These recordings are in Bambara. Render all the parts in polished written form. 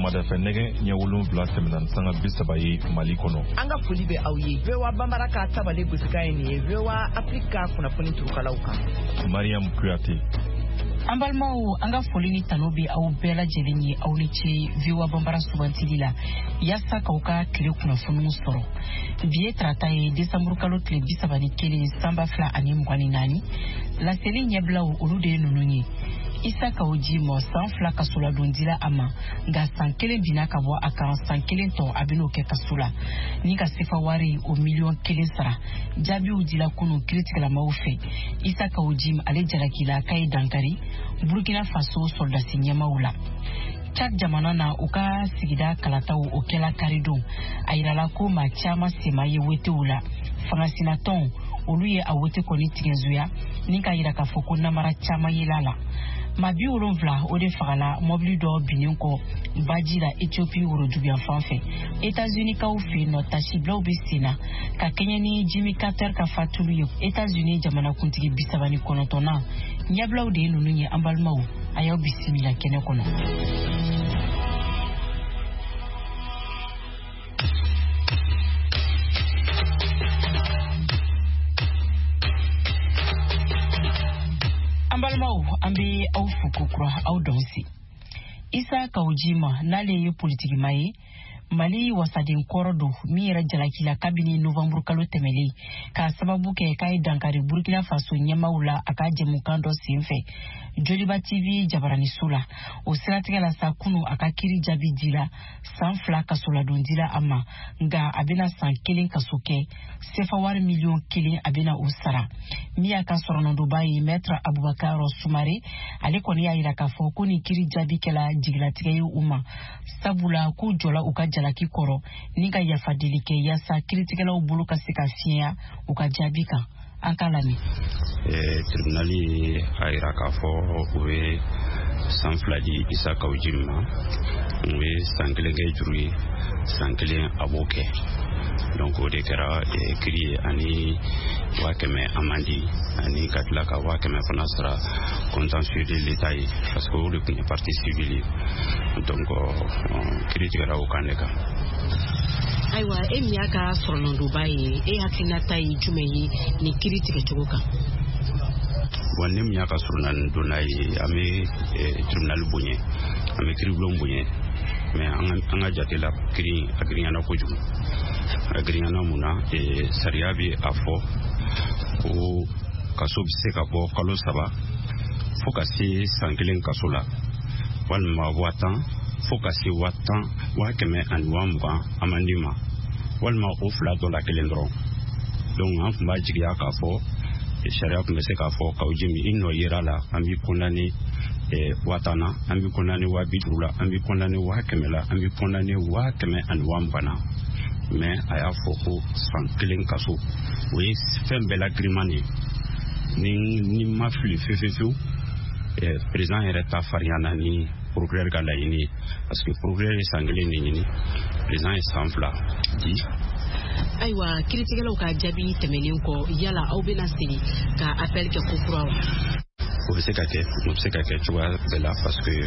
Sɔgɔmada nɛgɛ ɲɛ 7 tɛmɛna sanga 30 ye Mali kɔnɔ. An ka foli bɛ aw ye. VOA Bambara ka tabale gosika ye nin ye. VOA Afrika kunnafoni turukalaw kan. Mariam Kuyate. An balimaw, an ka foli ni tano bɛ aw bɛɛ lajɛlen ye aw ni ce VOA Bambara sugantili la yaasa k'aw ka tile kunnafoniw sɔrɔ. Bi ye tarata ye Desanburu kalo tile 31 san 2024 laseli ɲɛbilaw olu de ye ninnu ye. Isa Kaoji mo san 2 kaso la don dila a ma nka san 1 bina ka bɔ a kan san 1 tɔ a bɛn'o kɛ kaso la ni ka sefa wari o miliyɔn 1 sara jaabiw dila kunu kiritigɛlamaw fɛ. Isa Kaoji ale jalakila k'a ye dankari Burkina Faso soldasi ɲɛmaw la. Chad jamana na u ka sigida kalataw o kɛla karidon a yirala ko maa caman sema ye wetew la. Fangasinatɔn olu ye a wete kɔni tigɛnzuya ni ka yira k'a fɔ ko namara caman yela la. Ma bi 7 o de fagala mobili dɔ binnen kɔ baji la Ethiopie woroduguyan fan fɛ. États-Unis kaw fɛ nɔ tasiblaw bɛ senna ka kɛɲɛ ni Jimmy Carter ka fatulu ye. États-Unis jamana kuntigi 39 ɲɛbilaw de ye ninnu ye an balimaw a y'aw bisimila kɛnɛ kɔnɔ. An bɛ aw fo kokura aw dɔnsi. Isa Kaoji n'ale ye politikima ye Mali wasaden kɔrɔ don min yɛrɛ jalakila kabini Novembre kalo tɛmɛlen k'a sababu kɛ k'a ye dankari Burkina Faso ɲɛmaw la a ka jɛmukan dɔ senfɛ Joliba TV jabaraniso la. O siratigɛ la sa kunu a ka kiri jaabi dila san 2 kaso la don dila a ma nka a bɛna san 1 kaso kɛ sefa wari miliyɔn 1 a bɛna o sara. Min y'a ka sɔrɔnɔdoba ye Maître Abubakar Sumare ale kɔni y'a yira k'a fɔ ko ni kiri jaabi kɛla jigilatigɛ ye u ma sabula k'u jɔla u ka jalaki kɔrɔ ni ka yafa deli kɛ yaasa kiritigɛlaw bolo ka se ka fiɲɛya u ka jaabi kan. An ka lamɛn. Tribunali a yira k'a fɔ u ye san 2 di Isa Kaoji ma u ye san 1 kɛ juru ye san 1 a b'o kɛ. Donc o de kɛra kiri ye ani 100,000 amandi ani ka tila ka 100,000 fana sara contentieux de l'État ye parce que o de tun ye partie civile ye. Donc kiri tigɛra o kan de kan. Ayiwa e min y'a ka sɔrɔnɔdoba ye e hakilinata ye jumɛn ye ni kiri tigɛcogo kan? Bon ne min y'a ka sɔrɔnɔdona ye an bɛ tribunal boɲɛ an bɛ kiribulon boɲɛ mais an ka jate la kiri a girinyana kojugu. A girinyana mun na sariya bɛ a fɔ ko kaso bɛ se ka bɔ kalo 3 fo ka se san 1 kaso la walima 10 fo ka se 10,120 amandi ma walima o 2 dɔ la 1 dɔrɔn. Donc an tun b'a jigiya k'a fɔ sariya tun bɛ se k'a fɔ Kaoji min i nɔ yera la an b'i condamné 10 na an b'i condamné 50 la an b'i condamné 100,000 la an b'i condamné 120,020 na mais a y'a fɔ ko san 1 kaso o ye fɛn bɛɛ la giriman de ni ma fili fewu président yɛrɛ ta farinyana ni procureur ka laɲini ye parce que procureur ye san 1 de ɲini président ye san 2 di. Ayiwa kiritigɛlaw ka jaabi tɛmɛnen kɔ yala aw bɛna segin ka appel kɛ ko kura wa? O bɛ se ka kɛ cogoya bɛɛ la parce que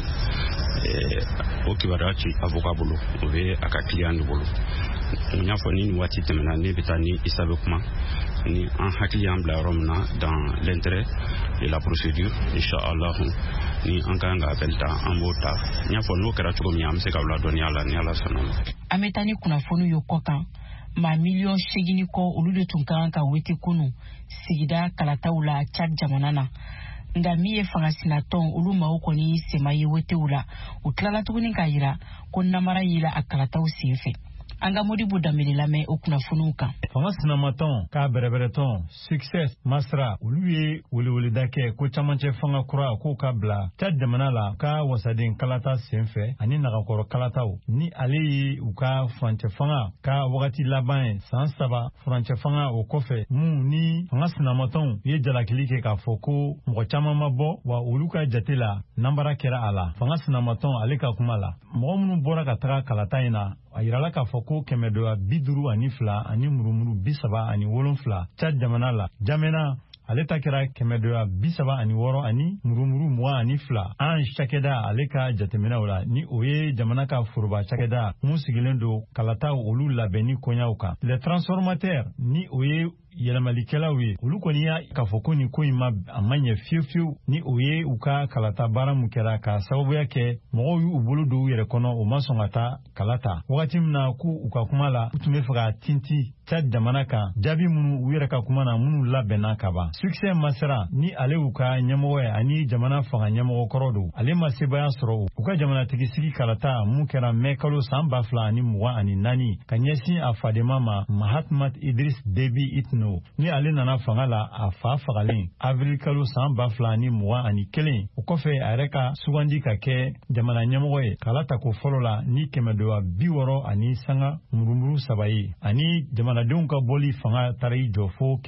o kibaruya ci avocat bolo o bɛ a ka client de bolo. N y'a fɔ ni nin waati tɛmɛna ne bɛ taa ni Isa bɛ kuma ni an hakili y'an bila yɔrɔ min na dans l'intérêt de la procédure inchallah ni an kan ka appel ta an b'o ta. N y'a fɔ n'o kɛra cogo min an bɛ se ka ladɔnniya la ni Ala sɔnna ma. An bɛ taa ni kunnafoni ye kɔ kan maa miliyɔn 8 kɔ olu de tun kan ka wete kunu sigida kalataw la Chad jamana na. Nka min ye fangasinatɔn olu maaw kɔni sema ye wetew la u tilala tuguni k'a yira ko namara yela a kalataw senfɛ. An ka Modibo Dambele lamɛn o kunnafoniw kan. Fanga sinamatɔn k'a bɛrɛbɛrɛtɔn Success Masra olu ye weleweleda kɛ ko camancɛ fanga kura k'o ka bila Chad jamana la ka wasaden kalata senfɛ ani nagakɔrɔ kalataw ni ale ye u ka furancɛ fanga ka wagati laban ye san 3 furancɛ fanga o kɔfɛ mun ni fanga sinamatɔnw ye jalakili kɛ k'a fɔ ko mɔgɔ caman ma bɔ wa olu ka jate la nambara kɛra a la. Fanga sinamatɔn ale ka kuma la mɔgɔ minnu bɔra ka taga kalata in na a yirala k'a fɔ ko 152 ani murumuru 37 Chad jamana la Jamena ale ta kɛra 236 ani murumuru 22 an cakɛda ale ka jateminɛw la ni o ye jamana ka foroba cakɛda mun sigilen don kalataw olu labɛnni koɲaw kan. Les transformateurs ni o ye yɛlɛmalikɛlaw ye olu kɔni y'a k'a fɔ ko nin ko in ma ɲɛ fiyewu ni o ye u ka kalata baara mun kɛra ka sababuya kɛ mɔgɔw y'u bolo don u yɛrɛ kɔnɔ u ma sɔn ka taa kalata wagati min na ko u ka kuma la u tun bɛ fɛ ka tinti Tchad jamana kan jaabi minnu u yɛrɛ ka kuma na minnu labɛnna ka ban. Succès Masra ni ale u ka ɲɛmɔgɔ ye ani jamana fanga ɲɛmɔgɔ kɔrɔ don ale ma sebaya sɔrɔ u ka jamanatigi sigi kalata mun kɛra mai kalo san 2024 ka ɲɛsin a fadema ma Mahatma Idris Déby Itno ni ale nana fanga la a fa fagalen avril kalo san 2021 o kɔfɛ a yɛrɛ ka sugandi ka kɛ jamana ɲɛmɔgɔ ye kalata ko fɔlɔ la ni 260 ani sanga murumuru 3 ye ani jamanadenw ka bɔli fanga taara i jɔ fo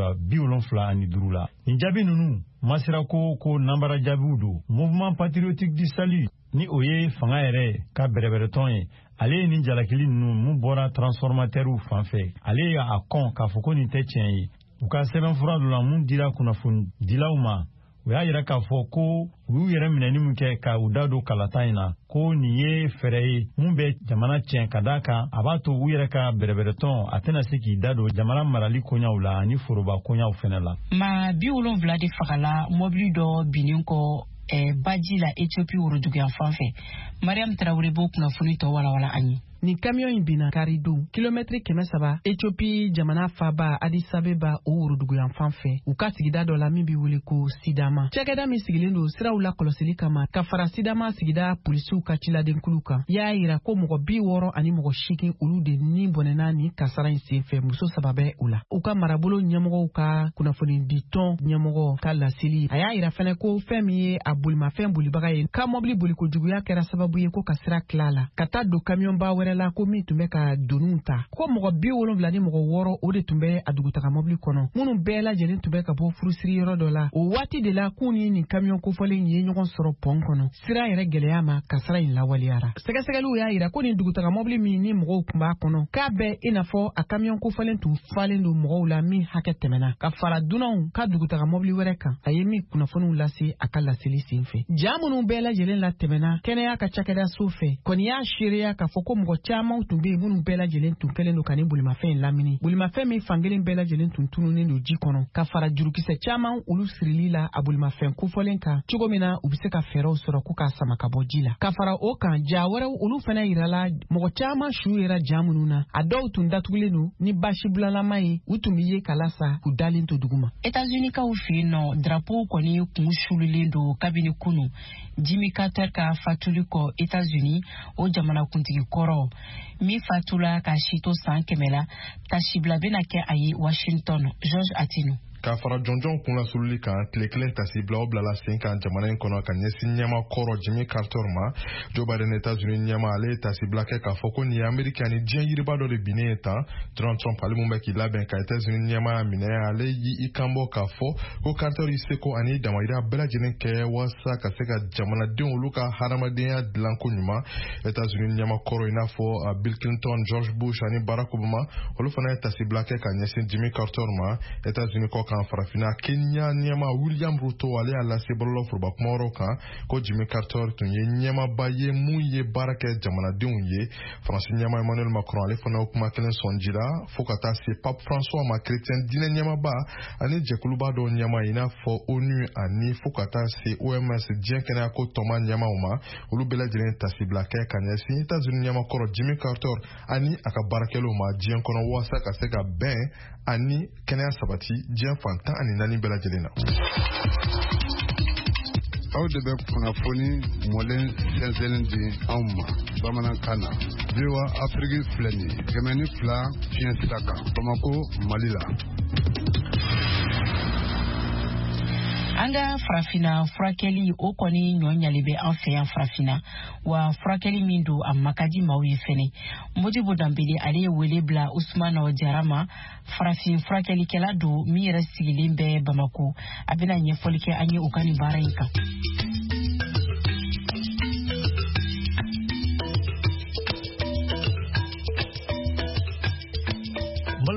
275 la. Nin jaabi ninnu masira ko nambara jaabiw don. Mouvement patriotique du salut ni o ye fanga yɛrɛ ka bɛrɛbɛrɛtɔn ye ale ye nin jalakili ninnu mun bɔra transformateur fan fɛ ale y'a kɔn k'a fɔ ko nin tɛ tiɲɛ ye. U ka sɛbɛnfura dɔ la mun dira kunnafoni dilaw ma u y'a yɛrɛ k'a fɔ ko u y'u yɛrɛ minɛni min kɛ ka u da don kalata in na ko nin ye fɛɛrɛ ye mun bɛ jamana tiɲɛ ka d'a kan a b'a to u yɛrɛ ka bɛrɛbɛrɛtɔn a tɛna se k'i da don jamana marali koɲaw la ani foroba koɲaw fɛnɛ la. Ma 70 de fagala mobili dɔ binnen kɔ baji la Ethiopie woroduguyan fan fɛ. Mariam Traoré b'o kunnafoni tɔ walawala an ye. Ni camion in bina Karidou, kilomètre 300, Ethiopie jamana faba Addis Abeba o woroduguyan fan fɛ. U ka sigida dɔ la min bi wele ko Sidama. Cɛkɛda min sigilen don siraw la kɔlɔsili kama ka fara Sidama sigida polisiw ka ciladenkulu kan. Y'a yira ko mɔgɔ 60 ani mɔgɔ 8 olu de ni bɔnɛna ni kasara in senfɛ muso 3 bɛ u la. U ka marabolo ɲɛmɔgɔw ka kunnafoni di tɔn ɲɛmɔgɔ ka laseli. A y'a yira fɛnɛ ko fɛn min ye a bolimafɛn bolibaga ye ka mɔbili boliko juguya kɛra sababu ye ko ka sira tila la. Ka taa don camion ba wɛrɛ la ko min tun bɛ ka doniw ta ko mɔgɔ 70 ni mɔgɔ 6 o de tun bɛ a dugutaga mobili kɔnɔ minnu bɛɛ lajɛlen tun bɛ ka bɔ furusiri yɔrɔ dɔ la o waati de la k'u ni nin camion kofɔlen ye ɲɔgɔn sɔrɔ pɔn kɔnɔ sira yɛrɛ gɛlɛya ma kasara in lawaleyara sɛgɛsɛgɛliw y'a yira ko nin dugutaga mobili min ni mɔgɔw tun b'a kɔnɔ k'a bɛɛ i n'a fɔ a camion kofɔlen tun falen don mɔgɔw la min hakɛ tɛmɛna ka fara dunanw ka dugutaga mobili wɛrɛ kan a ye min kunnafoniw lase a ka laseli senfɛ ja minnu bɛɛ lajɛlen la tɛmɛna kɛnɛya ka cakɛda so fɛ kɔni y'a seereya k'a fɔ ko mɔgɔ caman tun bɛ minnu bɛɛ lajɛlen tun kɛlen don ka ni bolimafɛn lamini bolimafɛn min fankelen bɛɛ lajɛlen tun tununnen don ji kɔnɔ ka fara jurukisɛ caman olu sirili la a bolimafɛn kofɔlen kan cogo min na u bɛ se ka fɛɛrɛw sɔrɔ k'u k'a sama ka bɔ ji la ka fara o kan ja wɛrɛw olu fana yirala mɔgɔ caman su yera ja minnu na a dɔw tun datugulen don ni basi bulalama ye u tun bɛ ye kala sa k'u dalen to duguma. États-Unis kaw fɛ yen nɔ drapeau kɔni kun sulilen don kabini kunu Jimmy Carter ka fatuli kɔ États-Unis o jamanakuntigi kɔrɔ mi fatula ka sito san 100 la tasibila bena kɛ a ye Washington. George Atino k'a fara jɔnjɔn kun lasuruli kan tile kelen tasibila o bilala sen kan jamana in kɔnɔ ka ɲɛsin ɲɛma kɔrɔ Jimmy Carter ma Joe Biden États-Unis ɲɛma ale ye tasibila kɛ k'a fɔ ko nin ye Amerika ni diɲɛ yiriba dɔ de binnen ye tan Donald Trump ale mun bɛ k'i labɛn ka États-Unis ɲɛma minɛ ale y'i kanbɔ k'a fɔ ko Carter y'i seko ani damayira bɛɛ lajɛlen kɛ walasa ka se ka jamanadenw olu ka hadamadenya dilan ko ɲuman États-Unis ɲɛma kɔrɔ i n'a fɔ Bill Clinton, George Bush ani Barack Obama olu fana ye tasibila kɛ ka ɲɛsin Jimmy Carter ma États-Unis kɔ farafina Kenya ɲɛma William Ruto ale y'a lase bɔlɔlɔ foroba kuma wɛrɛw kan ko Jimmy Carter tun ye ɲɛmaba ye mun ye baara kɛ jamanadenw ye Faransi ɲɛma Emmanuel Macron ale fana o kuma kelen sɔnjira fo ka taa se Pape François ma chrétien diinɛ ɲɛmaba ani jɛkuluba dɔw ɲɛma i n'a fɔ ONU ani fo ka taa se OMS diɲɛ kɛnɛya ko tɔma ɲɛmaw ma olu bɛɛ lajɛlen tasibila kɛ ka ɲɛsin États-Unis ɲɛma kɔrɔ Jimmy Carter ani a ka baarakɛlaw ma diɲɛ kɔnɔ walasa ka se ka bɛn ani kɛnɛya sabati diɲɛ fantan ani naani bɛɛ lajɛlen na. Aw de bɛ kunnafoni mɔlen sɛnsɛnlen di anw ma bamanankan na VOA Afrique filɛ nin ye 102 fiɲɛ sira kan Bamako Mali la. An ka farafina furakɛli o kɔni ɲɔɲali bɛ an fɛ yan farafina wa furakɛli min don a makadi maaw ye fɛnɛ Modibo Dambele ale ye wele bila Ousmane Diarra ma farafin furakɛlikɛla don min yɛrɛ sigilen bɛ Bamako a bɛna ɲɛfɔli kɛ an ye u ka nin baara in kan.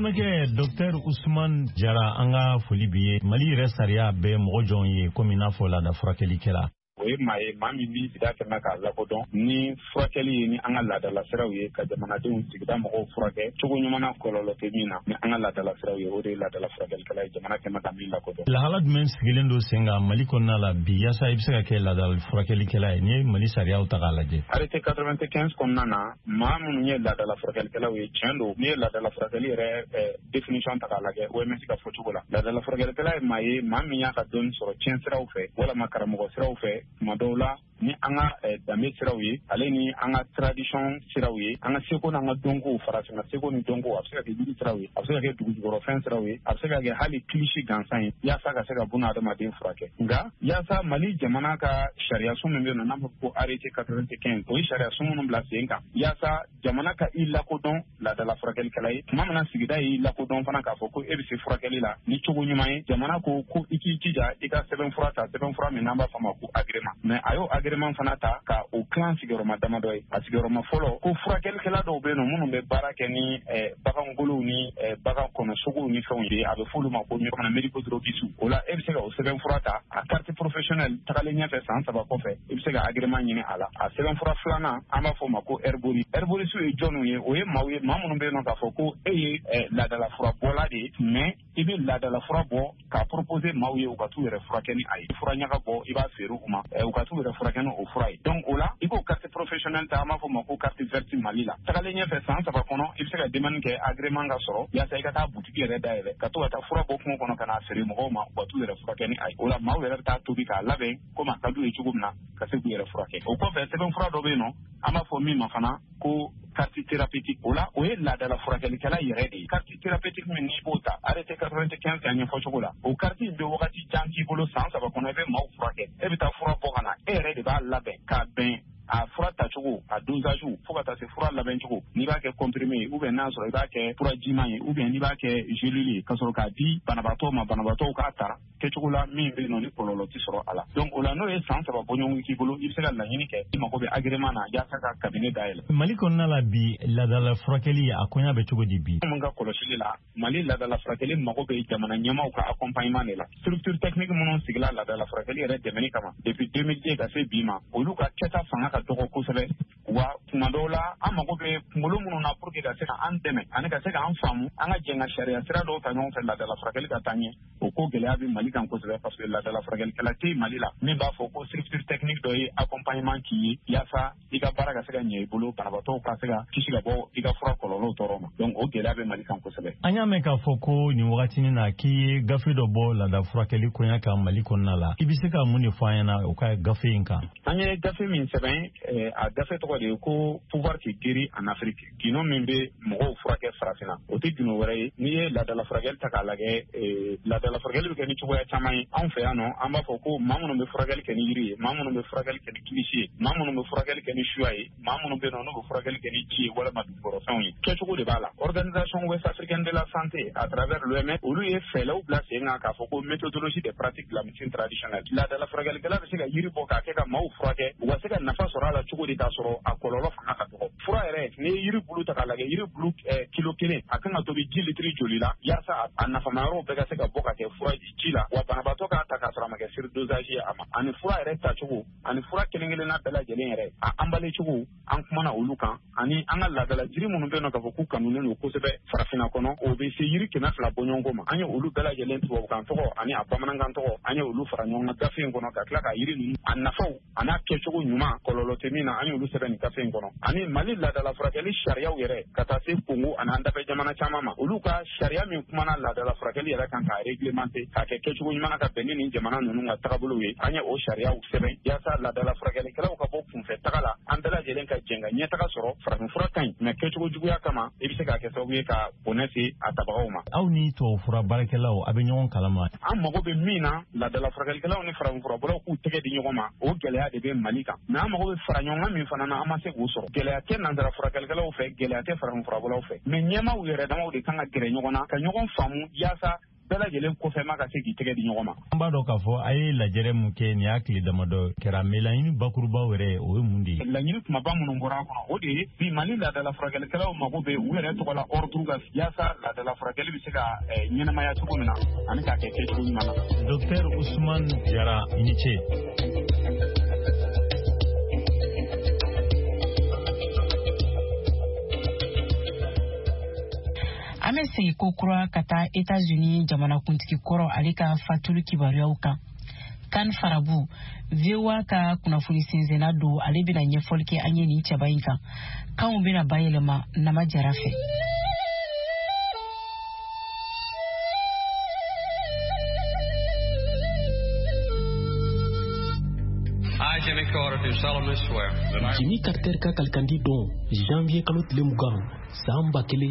balimakɛ Dr Ousmane Jara an ka foli bi ye. Mali yɛrɛ sariya bɛ mɔgɔ jɔn ye komi n'a fɔ laada furakɛlikɛla. O ye maa ye maa min bi sida kɛmɛ k'a lakodɔn ni furakɛli ye ni an ka laadala siraw ye ka jamanadenw sigida mɔgɔw furakɛ cogo ɲuman na kɔlɔlɔ tɛ min na ni an ka laadala siraw ye o de ye laadala furakɛlikɛla ye jamana kɛmɛ ka min lakodɔn. Lahala jumɛn sigilen don sen kan Mali kɔnɔna la bi yaasa i bɛ se ka kɛ laadala furakɛlikɛla ye ni ye Mali sariyaw ta k'a lajɛ. Arrêté 95 kɔnɔna na maa minnu ye laadala furakɛlikɛlaw ye tiɲɛ don n'i ye laadala furakɛli yɛrɛ définition ta k'a lajɛ OMS ka fɔcogo la laadala furakɛlikɛla ye maa ye maa min y'a ka dɔnni sɔrɔ tiɲɛ siraw fɛ walama karamɔgɔ siraw fɛ tuma dɔw la ni an ka danbe siraw ye ale ni an ka tradition siraw ye an ka seko n'an ka dɔnkow farafinna seko ni dɔnko a bɛ se ka kɛ yiri siraw ye a bɛ se ka kɛ dugujukɔrɔfɛn siraw ye a bɛ se ka kɛ hali kilisi gansan ye yaasa ka se ka buna adamaden furakɛ nka yaasa Mali jamana ka sariya sun min bɛ yen nɔ n'a fɔ ko arrêté 95 o ye sariya sun minnu bila sen kan yaasa jamana ka i lakodɔn laadala furakɛlikɛla ye tuma min na sigida y'i lakodɔn fana k'a fɔ ko e bɛ se furakɛli la ni cogo ɲuman ye jamana ko i k'i jija i ka sɛbɛnfura ta sɛbɛnfura min n'an b'a fɔ a ma ko agrément mais a y'o agrément fana ta ka o kilan sigiyɔrɔma damadɔ ye a sigiyɔrɔma fɔlɔ ko furakɛlikɛla dɔw bɛ yen nɔ minnu bɛ baara kɛ ni bagangolow ni bagan kɔnɔsogow ni fɛnw ye a bɛ f'olu ma ko ɲɔgɔnna médico-droguistes o la e bɛ se ka o sɛbɛnfura ta a carte professionnelle tagalen ɲɛfɛ san 3 kɔfɛ i bɛ se ka agrément ɲini a la a sɛbɛnfura filanan an b'a fɔ o ma ko herboriste ye jɔnw ye o ye maaw ye maa minnu bɛ yen nɔ k'a fɔ ko e ye laadala fura bɔla de ye mais i bɛ laadala fura bɔ k'a proposer maaw ye u ka t'u yɛrɛ furakɛ ni a ye fura ɲaga bɔ i b'a feere u ma u ka t'u yɛrɛ furakɛ ni o fura ye donc o la i k'o carte professionnelle ta an b'a fɔ o ma ko carte verte Mali la tagalen ɲɛfɛ san 3 kɔnɔ i bɛ se ka demande kɛ agrément ka sɔrɔ yaasa i ka taa boutique yɛrɛ dayɛlɛ ka to ka taa fura bɔ kungo kɔnɔ ka n'a feere mɔgɔw ma u ka t'u yɛrɛ furakɛ ni a ye o la maaw yɛrɛ bɛ taa tobi k'a labɛn komi a ka d'u ye cogo min na ka se k'u yɛrɛ furakɛ o kɔfɛ sɛbɛnfura dɔ bɛ yen nɔ an b'a fɔ min ma fana ko carte thérapeutique o la o ye laadala furakɛlikɛla yɛrɛ de ye carte thérapeutique min n'i b'o ta arrêté 95 ka ɲɛfɔ cogo la o carte in bɛ wagati jan k'i bolo san 3 kɔnɔ i bɛ maaw furakɛ e bɛ taa fura bɔ ka na e yɛrɛ de b'a labɛn k'a bɛn a fura tacogo a dosage fo ka taa se fura labɛn cogo n'i b'a kɛ comprimé ye ou bien n'a sɔrɔ i b'a kɛ fura jiman ye ou bien n'i b'a kɛ gélule ye ka sɔrɔ k'a di banabaatɔw ma banabaatɔw k'a ta kɛcogo la min bɛ yen nɔ ni kɔlɔlɔ tɛ sɔrɔ a la donc o la n'o ye san 3 bɔɲɔgɔn k'i bolo i bɛ se ka laɲini kɛ i mago bɛ agrément na yaasa ka cabinet dayɛlɛ. Mali kɔnɔna la bi laadala furakɛli a koɲa bɛ cogo di bi. Mun ka kɔlɔsili la Mali laadala furakɛli mago bɛ jamana ɲɛmaaw ka accompagnement de la structure technique minnu sigila laadala furakɛli yɛrɛ dɛmɛni kama depuis 2010 ka se bi ma olu ka kɛta fanga ka dɔgɔ kosɛbɛ wa tuma dɔw la an mago bɛ kunkolo minnu na pour que ka se ka an dɛmɛ ani ka se ka an faamu an ka jɛn ka sariya sira dɔw ta ɲɔgɔn fɛ laadala furakɛli ka taa ɲɛ o ko gɛlɛya bɛ Mali kan kosɛbɛ parce que laadala furakɛlikɛla tɛ Mali la min b'a fɔ ko structure technique dɔ ye accompagnement k'i ye yaasa i ka baara ka se ka ɲɛ i bolo banabaatɔw ka se ka kisi ka bɔ i ka fura kɔlɔlɔw tɔɔrɔ ma donc o gɛlɛya bɛ Mali kan kosɛbɛ. An y'a mɛn k'a fɔ ko nin wagatinin na k'i ye gafe dɔ bɔ laada furakɛli koɲa kan Mali kɔnɔna la i bɛ se ka mun de fɔ an ɲɛna o ka gafe in kan. An ye gafe min sɛbɛn a gafe tɔgɔ de ye ko pouvoir qui guérit en Afrique gindo min bɛ mɔgɔw furakɛ farafinna o tɛ gindo wɛrɛ ye n'i ye laadala furakɛli ta k'a lajɛ laadala furakɛli bɛ kɛ ni cogoya caman ye anw fɛ yan nɔ an b'a fɔ ko maa minnu bɛ furakɛli kɛ ni yiri ye maa minnu bɛ furakɛli kɛ ni kilisi ye maa minnu bɛ furakɛli kɛ ni suya ye maa minnu bɛ yen nɔ n'u bɛ furakɛli kɛ ni ji ye walima dugukɔrɔfɛnw ye kɛcogo de b'a la organisation ouest africaine de la santé à travers l'OMS olu ye fɛɛrɛw bila sen kan k'a fɔ ko méthodologie des pratiques de la médecine traditionnelle laadala furakɛlikɛla bɛ se ka yiri bɔ k'a kɛ ka maaw furakɛ u ka se ka nafa sɔrɔ a la cogo di k'a sɔrɔ a kɔlɔlɔ fanga ka dɔgɔ fura yɛrɛ n'i ye yiri bulu ta k'a lajɛ yiri bulu kilo 1 a kan ka tobi ji litiri joli la yaasa a nafamayɔrɔw bɛɛ ka se ka bɔ ka kɛ fura ji la wa banabaatɔ k'a ta k'a sɔrɔ a ma kɛ surdosage ye a ma ani fura yɛrɛ tacogo ani fura kelen kelenna bɛɛ lajɛlen yɛrɛ a emballé cogo an kumana olu kan ani an ka laadala jiri minnu bɛ yen nɔ k'a fɔ k'u kanunen don kosɛbɛ farafinna kɔnɔ o bɛ se yiri 200 bɔɲɔgɔnko ma an ye olu bɛɛ lajɛlen tubabukan tɔgɔ ani a bamanankan tɔgɔ an ye olu fara ɲɔgɔn kan gafe in kɔnɔ ka tila ka yiri ninnu a nafaw a n'a kɛcogo ɲuman kɔlɔlɔ tɛ min na an ye olu sɛbɛn nin gafe in kɔnɔ ani Mali laadala furakɛli sariyaw yɛrɛ ka taa se Congo ani an dafɛ jamana caman ma olu ka sariya min kumana laadala furakɛli yɛrɛ kan k'a réglementer k'a kɛ kɛcogo ɲuman na ka bɛn ni nin jamana ninnu ka tagabolow ye an ye o sariyaw sɛbɛn yaasa laadala furakɛlikɛlaw ka bɔ kunfɛ taga la an bɛɛ lajɛlen ka jɛn ka ɲɛtaga sɔrɔ farafinfura ka ɲi mais kɛcogo juguya kama i bɛ se k'a kɛ sababu ye ka bɔnɛ se a tabagaw ma. Aw ni tubabufura baarakɛlaw a bɛ ɲɔgɔn kalama. An mago bɛ min na laadala furakɛlikɛlaw ni farafinfurabɔlaw k'u tɛgɛ di ɲɔgɔn ma o gɛlɛya de bɛ Mali kan mais an mago bɛ fara ɲɔgɔn kan min fana na an ma se k'o sɔrɔ gɛlɛya tɛ nanzara furakɛlikɛlaw fɛ gɛlɛya tɛ farafinfurabɔlaw fɛ mais ɲɛmaaw yɛrɛ damaw de kan ka gɛrɛ ɲɔgɔn na ka ɲɔgɔn faamu yaasa bɛɛ lajɛlen kɔfɛ ma ka se k'i tɛgɛ di ɲɔgɔn ma. An b'a dɔn k'a fɔ a ye lajɛrɛ mun kɛ nin y'a tile damadɔ kɛra mais laɲini bakurubaw yɛrɛ o ye mun de ye? Laɲini kumaba minnu bɔra a kɔnɔ o de ye bi Mali laadala furakɛlikɛlaw mago bɛ u yɛrɛ tɔgɔ la ordre ka yaasa laadala furakɛli bɛ se ka ɲɛnamaya cogo min na ani k'a kɛ kɛcogo ɲuman na. Docteur Ousmane Diarra i ni ce. An bɛ segin ko kura ka taa États-Unis jamanakuntigi kɔrɔ ale ka fatuli kibaruyaw kan. Kan Farabu, VOA ka kunnafoni sinzena don ale bɛna ɲɛfɔli kɛ an ye nin cɛba in kan. Kanw bɛna bayɛlɛma Nama Jara fɛ. Jimmy Carter ka kalikandi don janvier kalo tile 20 san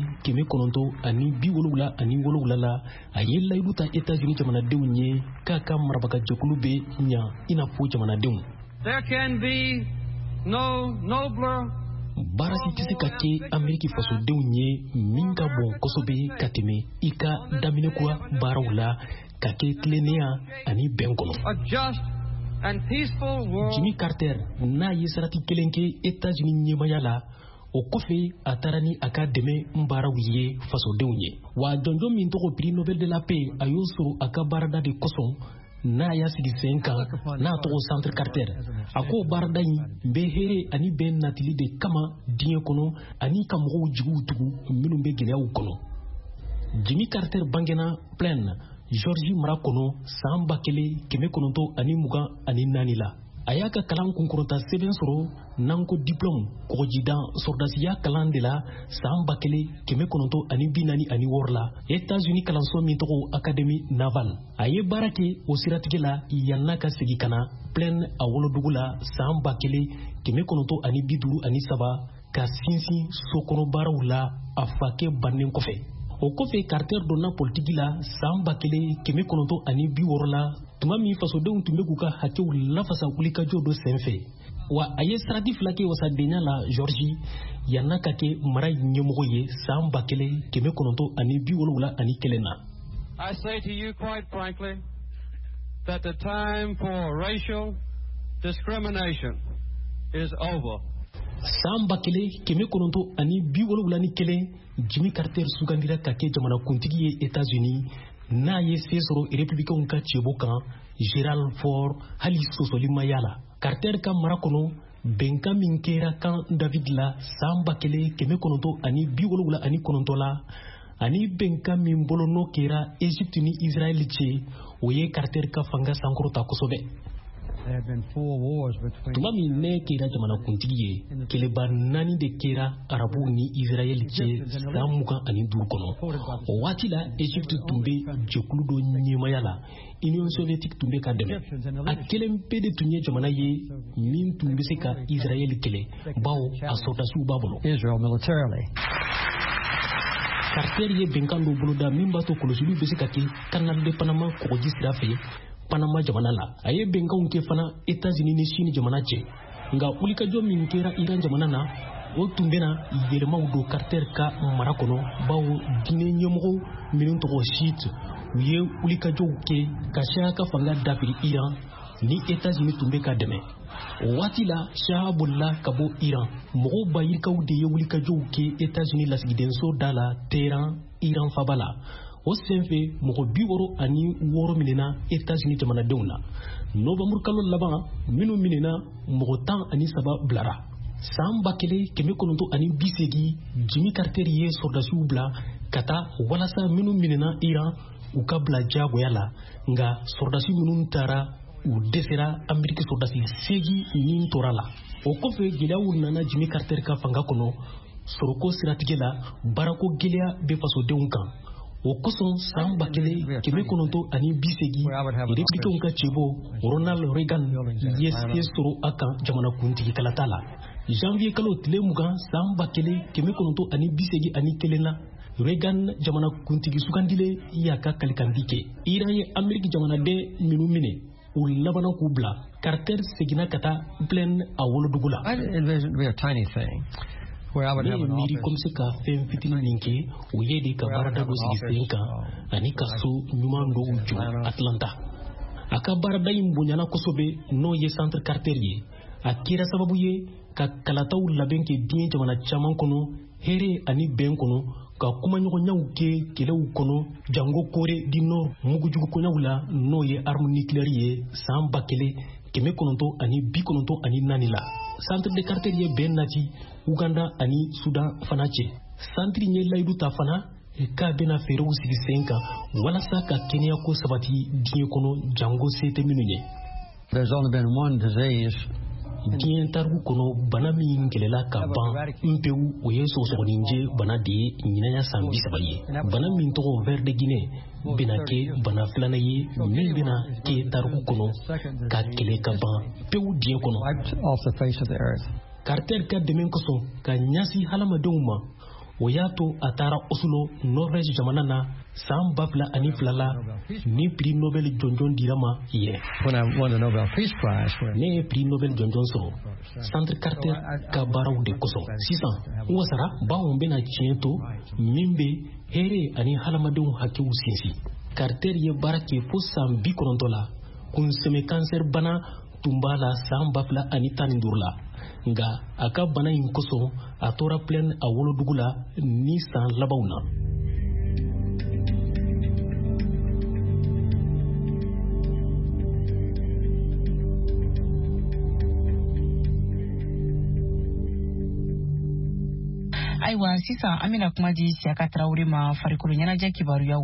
1977 la a ye layidu ta États-Unis jamanadenw ye k'a ka marabaga jɛkulu bɛ ɲa i n'a fɔ jamanadenw. There can be no nobler baara si tɛ se ka kɛ Ameriki fasodenw ye min ka bon kosɛbɛ ka tɛmɛ i ka daminɛ kura baaraw la ka kɛ tilennenya ani bɛn kɔnɔ. And peaceful world. Jimmy Carter n'a ye sarati kelen kɛ États-Unis ɲɛmaya la o kɔfɛ a taara ni a ka dɛmɛ baaraw ye fasodenw ye wa jɔnjɔn min tɔgɔ prix Nobel de la paix a y'o sɔrɔ a ka baarada de kosɔn n'a y'a sigi sen kan n'a tɔgɔ Centre Carter a ko baarada in bɛ hɛrɛ ani bɛn natili de kama diɲɛ kɔnɔ ani ka mɔgɔw jigiw tugu minnu bɛ gɛlɛyaw kɔnɔ. Jimmy Carter bangena Plaine Georgie mara kɔnɔ san 1924 la a y'a ka kalan kunkurunta sɛbɛn sɔrɔ n'an ko diplôme kɔgɔjidan sɔrdasiya kalan de la san 1946 la États-Unis kalanso min tɔgɔ Académie Navale a ye baara kɛ o siratigɛ la yan'a ka segin ka na Plaine a wolodugu la san 1953 ka sinsin sokɔnɔ baaraw la a fakɛ bannen kɔfɛ. O kɔfɛ Carter donna politiki la san 1960 la tuma min fasodenw tun bɛ k'u ka hakɛw lafasa wulikajɔ dɔ senfɛ wa a ye sarati fila kɛ wasadenya la Georgie yan'a ka kɛ mara ɲɛmɔgɔ ye san 1971 na. I say to you quite frankly that the time for racial discrimination is over. San 1971 Jimmy Carter sugandira ka kɛ jamanakuntigi ye États-Unis n'a ye se sɔrɔ républicains ka cɛbo kan Gerald Ford hali sɔsɔli ma y'a la. Carter ka mara kɔnɔ bɛnkan min kɛra kan David la san 1979 la ani bɛnkan min bolonɔ kɛra Égypte ni Israël cɛ o ye Carter ka fanga sankɔrɔta kosɛbɛ. Tuma min ne kɛra jamanakuntigi ye kɛlɛba 4 de kɛra arabu ni Israël cɛ san 25 kɔnɔ. O waati la Égypte tun bɛ jɛkulu dɔ ɲɛmaya la Union soviétique tun bɛ ka dɛmɛ a kelen pe de tun ye jamana ye min tun bɛ se ka Israël kɛlɛ bawo a sɔrdasiw b'a bolo. Carter ye bɛnkan dɔ boloda min b'a to kɔlɔsiliw bɛ se ka kɛ canal de Panama kɔgɔji sira fɛ Panama jamana la a ye bɛnkanw kɛ fana États-Unis ni Chine jamana cɛ nka wulikajɔ min kɛra Iran jamana na o tun bɛna yɛlɛmaw don Carter ka mara kɔnɔ bawo diinɛ ɲɛmɔgɔw minnu tɔgɔ Shiite u ye wulikajɔw kɛ ka Shah ka fanga dafiri Iran ni États-Unis tun bɛ ka dɛmɛ. O waati la Shah bolila ka bɔ Iran mɔgɔw bayirikaw de ye wulikajɔw kɛ États-Unis lasigidenso da la Téhéran Iran faba la. O senfɛ mɔgɔ 66 minɛna États-Unis jamanadenw na. Novembre kalo laban minnu minɛna mɔgɔ 13 bilara. San 1980 Jimmy Carter ye sɔrdasiw bila ka taa walasa minnu minɛna Iran u ka bila jagoya la nka sɔrdasi minnu taara u dɛsɛra Ameriki sɔrdasi 8 min tora la. O kɔfɛ gɛlɛyaw nana Jimmy Carter ka fanga kɔnɔ sɔrɔko siratigɛ la baarako gɛlɛya bɛ fasodenw kan. O kosɔn san 1980 républicains ka cɛbo Ronald Reagan ye se sɔrɔ a kan jamanakuntigi kalata la. Janvier kalo tile 20 san 1981 la Reagan jamanakuntigi sugandile y'a ka kalikandi kɛ. Iran ye Ameriki jamanaden minnu minɛ u labana k'u bila. Carter seginna ka taa Plaine a wolodugu la. I envision to be a tiny thing ne miiri comme se ka fɛn fitinin min kɛ o ye de ka baarada dɔ sigi sen kan ani ka so ɲuman dɔw jɔ Atlanta. A ka baarada in bonyana kosɛbɛ n'o ye Centre Carter ye. A kɛra sababu ye ka kalataw labɛn kɛ diɲɛ jamana caman kɔnɔ hɛrɛ ani bɛn kɔnɔ ka kumaɲɔgɔnyaw kɛ kɛlɛw kɔnɔ jango Corée du Nord mugujugukɔnyaw la n'o ye arme nucléaire ye san 1994 la. Centre de Carter ye bɛn nati Uganda ani Sudan fana cɛ. Centre ye layidu ta fana k'a bɛna fɛɛrɛw sigi sen kan walasa ka kɛnɛya ko sabati diɲɛ kɔnɔ jango se tɛ minnu ye. There's only been one disease. Diɲɛ tariku kɔnɔ bana min kɛlɛla ka ban npewu o ye sɔgɔsɔgɔninjɛ bana de ye ɲinaya san 30 ye. Bana min tɔgɔ ver de Guinée bɛna kɛ bana filanan ye min bɛna kɛ tariku kɔnɔ ka kɛlɛ ka ban pewu diɲɛ kɔnɔ. Carter ka dɛmɛ kosɔn ka ɲasi hadamadenw ma o y'a to a taara Oslo Norvège jamana na san 2002 la ni prix Nobel jɔnjɔn dira ma yen. Ne ye prix Nobel jɔnjɔn sɔrɔ Centre Carter ka baaraw de kosɔn. Sisan n wasara bawo bɛna tiɲɛ to min bɛ hɛrɛ ani hadamadenw hakɛw sinsin. Carter ye baara kɛ fo san 90 la kunsɛmɛ cancer bana tun b'a la san 2015 la. Nga a ka bana in kosɔn a tora plaine a wolodugu la ni san labanw na. Ayiwa sisan an bɛna kuma di Siyaka Tarawele ma farikolo ɲɛnajɛ kibaruyaw.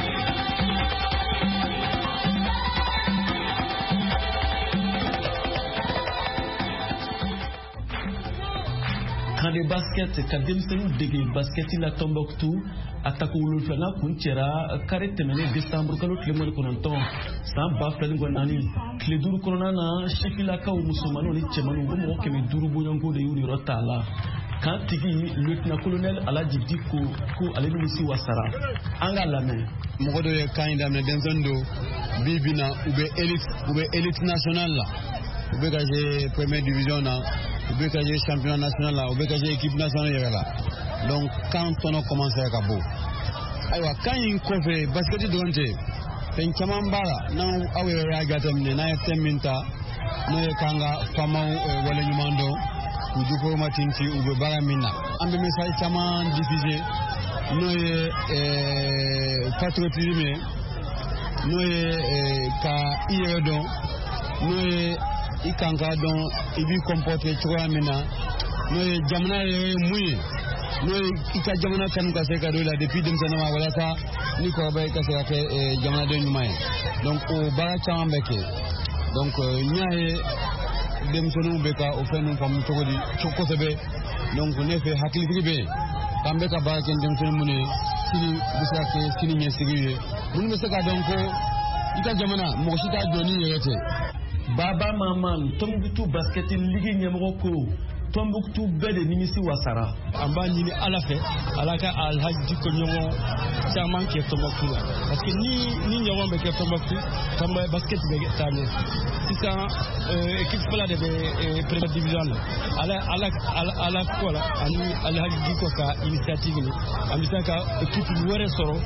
De basket ka denmisɛnninw dege basketi la Tombouctou a tako 7 kun cɛra kare tɛmɛnen décembre kalo tile 19 san 2004 tile 5 kɔnɔna na sefilakaw musomanw ni cɛmanw o mɔgɔ 500 bɔɲɔgɔnko de y'u yɔrɔ ta la kan tigi lieutenant colonel Alaji Diko ko ale nimisi wasara an ka lamɛn. Mɔgɔ dɔ ye kan in daminɛ denmisɛnnin do bi bi na u bɛ élite nationale la u bɛ ka jouer première division na u bɛ ka jouer championnat national la u bɛ ka jouer équipe nationale yɛrɛ la donc kan tɔnɔ commencer ka bɔ. Ayiwa kan in kɔfɛ basket dɔrɔn tɛ fɛn caman b'a la n'aw yɛrɛ y'a jateminɛ n'a ye thème min ta n'o ye k'an ka faamaw waleɲuman dɔn k'u jukɔrɔma tinti u bɛ baara min na. An bɛ message caman diffuser n'o ye patriotisme ye n'o ye ka i yɛrɛ dɔn n'o ye i kan ka dɔn i b'i comporter cogoya min na n'o ye jamana yɛrɛ ye mun ye n'o ye i ka jamana kanu ka se ka don i la depuis denmisɛnnin ma walasa ni kɔrɔbaya i ka se ka kɛ jamanaden ɲuman ye donc o baara caman bɛ kɛ donc n y'a ye denmisɛnninw bɛ ka o fɛn ninnu faamu cogo di kosɛbɛ donc ne fɛ hakilitigi bɛ yen k'an bɛ ka baara kɛ denmisɛnnin minnu ye sini bɛ se ka kɛ sini ɲɛsigi ye minnu bɛ se ka dɔn ko i ka jamana mɔgɔ si t'a jɔ ni yɛrɛ tɛ. Baba Maman Tombouctou basket ligi ɲɛmɔgɔ ko Tombouctou bɛɛ de nimisi wasara. An b'a ɲini Ala fɛ Ala ka Alhaji Diko ɲɔgɔn caman kɛ Tombouctou la parce que ni ɲɔgɔn bɛ kɛ Tombouctou kama basket bɛ taa ɲɛ. Sisan équipe fila de bɛ première division la Ala ko la ani Alhaji Diko ka initiative ni an bɛ se ka équipe wɛrɛ sɔrɔ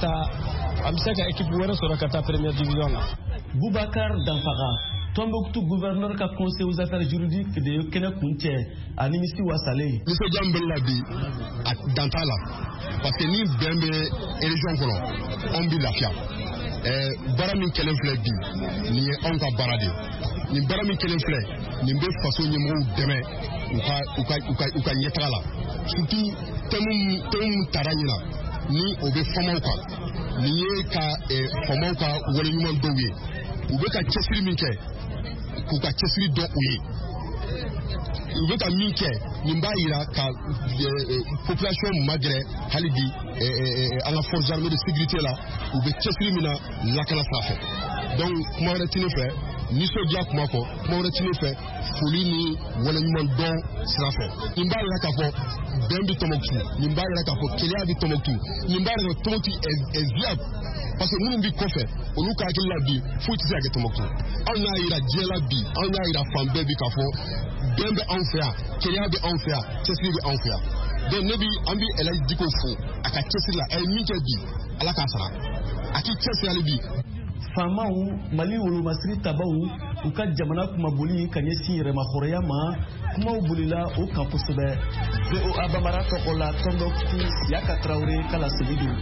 ka taa première division la. Boubacar Danfara Tombouctou gouverneur ka conseil aux affaires juridiques de kɛnɛ kuncɛ a nimisi wasalen. Nisɔndiya min bɛ la bi a dan t'a la parce que ni bɛn bɛ région kɔnɔ anw bɛ lafiya. Baara min kɛlen filɛ bi nin ye anw ka baara de ye. Nin baara min kɛlen filɛ nin bɛ faso ɲɛmɔgɔw dɛmɛ u ka ɲɛtaga la surtout thème mun taara ɲina ni o bɛ famaw kan nin ye ka famaw ka waleɲuman dɔw ye u bɛ ka cɛsiri min kɛ k'u ka cɛsiri dɔn u ye u bɛ ka min kɛ nin b'a jira ka population magɛrɛ hali bi an ka forces armées de sécurité la u bɛ cɛsiri min na lakana sira fɛ donc kuma wɛrɛ tɛ ne fɛ nisɔndiya kuma kɔ kuma wɛrɛ tɛ ne fɛ foli ni waleɲuman dɔn sira fɛ nin b'a jira k'a fɔ bɛn bɛ Tombouctou nin b'a jira k'a fɔ keleya bɛ Tombouctou nin b'a jira Tombouctou est viable parce que minnu bɛ kɔfɛ olu ka hakili la bi foyi tɛ se ka kɛ Tombouctou anw y'a jira diɲɛ la bi anw y'a jira fan bɛɛ bi k'a fɔ bɛn bɛ anw fɛ yan keleya bɛ anw fɛ yan cɛsiri bɛ anw fɛ yan donc ne bi an bi Elhaji Diko fo a ka cɛsiri la a ye min kɛ bi Ala k'a sara a k'i cɛsiri hali bi. Faamaw Mali wolomasiri tabaw u ka jamana kumaboli ka ɲɛsin yɛrɛmahɔrɔya ma kumaw bolila o kan kosɛbɛ. VOA Bambara tɔgɔ la Tɔnbɔkutu Siyaka Tarawele kala Segidu.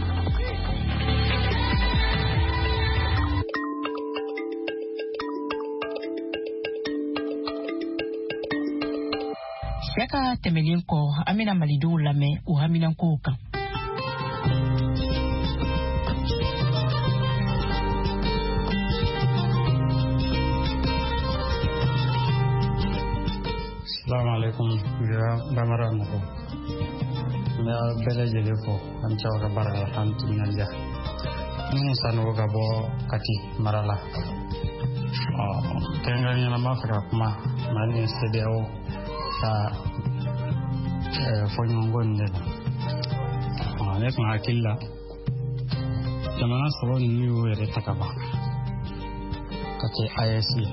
Siyaka tɛmɛlen kɔ an bɛna malidenw lamɛn o haminankow kan. Assalamu alaikum ya Bambara mɔgɔw. N bɛ bɛɛ lajɛlen fɔ an cɛw ka baara la an timinadiya. Minnu sanogo ka bɔ Kati mara la. Kɛrɛnkɛrɛnnenya la n b'a fɛ ka kuma Mali ni CEDEAO ka fɔɲɔgɔnkɔ nin de la. Ne tun hakili la jamana saba ninnu y'o yɛrɛ ta ka ban ka kɛ AES ye.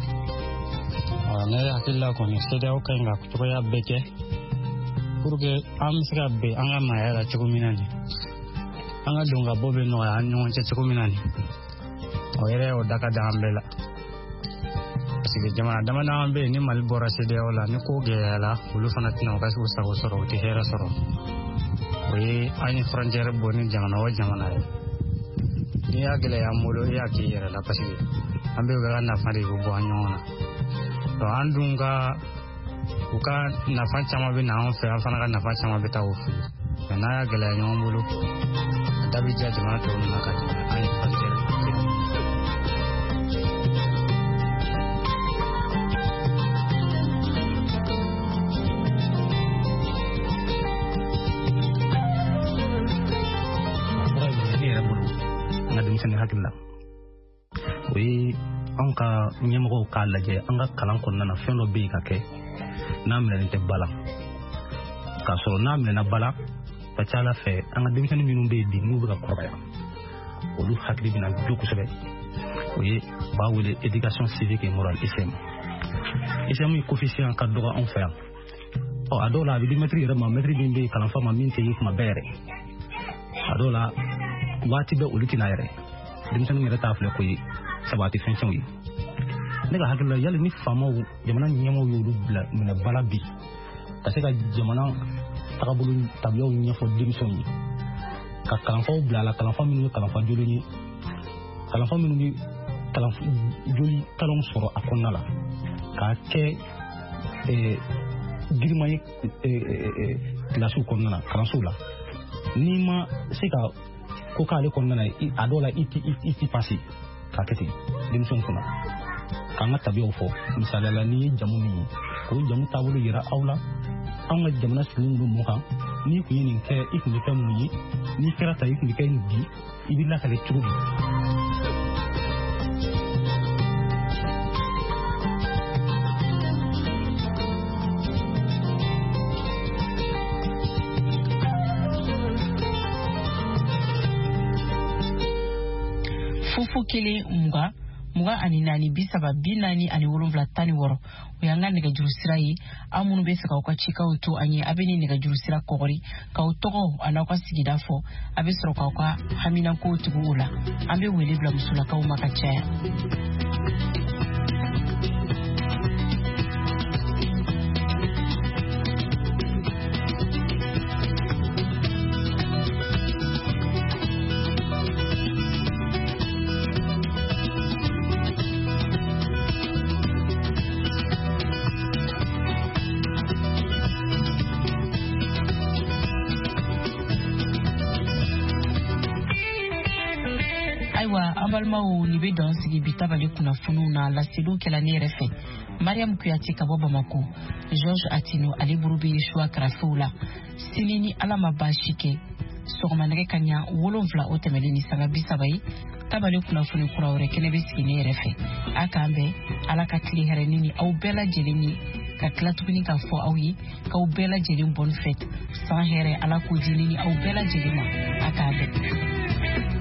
Ne hakili la kɔni CEDEAO ka ɲi ka cogoya bɛɛ kɛ pour que an bɛ se ka bɛn an ka maaya la cogo min na nin an ka don ka bɔ bɛ nɔgɔya an ni ɲɔgɔn cɛ cogo min na nin o yɛrɛ o da ka di an bɛɛ la parce que jamana damadama bɛ yen ni Mali bɔra CEDEAO la ni ko gɛlɛyara olu fana tɛna u ka se k'u sago sɔrɔ u tɛ hɛrɛ sɔrɔ o ye an ye frontière bɔ ni jamana o jamana ye n'i y'a gɛlɛya an bolo i y'a k'i yɛrɛ la parce que an bɛ ka nafa de bɛ bɔ an ɲɔgɔn na. An dun u ka nafa caman bɛ na an fɛ an fana ka nafa caman bɛ taa o fɛ mais n'a y'a gɛlɛya ɲɔgɔn bolo a da bɛ diya jamana tɔw na ka tɛmɛ an ye frontière n ka denmisɛnnin hakili la o ye an ka ɲɛmɔgɔw k'a lajɛ an ka kalan kɔnɔna na fɛn dɔ bɛ yen ka kɛ n'a minɛnen tɛ ba la k'a sɔrɔ n'a minɛna ba la ka ca Ala fɛ an ka denmisɛnnin minnu bɛ yen bi n'u bɛ ka kɔrɔbaya olu hakili bɛna jo kosɛbɛ o ye u b'a wele éducation civique et morale ICM. ICM ye coefficient ka dɔgɔ anw fɛ yan a dɔw la a bɛ di mɛtiri yɛrɛ ma mɛtiri min bɛ kalanfa ma min tɛ ye kuma bɛɛ yɛrɛ a dɔw la waati bɛɛ olu tɛna yɛrɛ denmisɛnninw yɛrɛ t'a filɛ ko ye sabu a tɛ fɛn tiɲɛ u ye. Ne ka hakili la yali ni faamaw jamana ɲɛmɔgɔw y'olu bila minɛ bala bi ka se ka jamana tagabolo tabiyaw ɲɛfɔ denmisɛnw ye ka kalanfaw bila a la kalanfa minnu ye kalanfa jolen ye kalanfa minnu bɛ joli kalanw sɔrɔ a kɔnɔna la k'a kɛ girima ye kilasiw kɔnɔna na kalansow la n'i ma se ka ko k'ale kɔnɔna na a dɔw la i ti pasi k'a kɛ ten denmisɛnw kunna k'an ka tabiyaw fɔ misaliya la n'i ye jamu min ye o jamu taabolo yira aw la anw ka jamana sigilen don mun kan n'i kun ye nin kɛ i kun bɛ kɛ mun ye n'i kɛra ta i kun bɛ kɛ nin bi i bɛ lakale cogo di. Fufu kelen muga ani naani bi saba bi naani ani wolonwula tan ni wɔɔrɔ o y'an ka nɛgɛjuru sira ye an minnu bɛ fɛ k'aw ka cikaw to an ye a bɛ ni nɛgɛjuru sira kɔgɔri k'aw tɔgɔ a n'aw ka sigida fɔ a bɛ sɔrɔ k'aw ka haminankow tugu o la an bɛ wele bila musolakaw ma ka caya. Balimaw ni bɛ dɔn sigi bi tabali kunnafoniw na laseliw kɛla ne yɛrɛ fɛ Mariam Kuyate ka bɔ Bamako George Atino ale buru bɛ Yeshua karafew la sini ni Ala ma baasi kɛ sɔgɔma nɛgɛ kaɲa 7 o tɛmɛlen ni sanga 30 ye tabali kunnafoni kura wɛrɛ kɛnɛ bɛ sigi ne yɛrɛ fɛ a k'an bɛn Ala ka tile hɛrɛni ni aw bɛɛ lajɛlen ye ka tila tuguni k'a fɔ aw ye k'aw bɛɛ lajɛlen bonne fête san hɛrɛ Ala k'o di ni aw bɛɛ lajɛlen ma a k'an bɛn.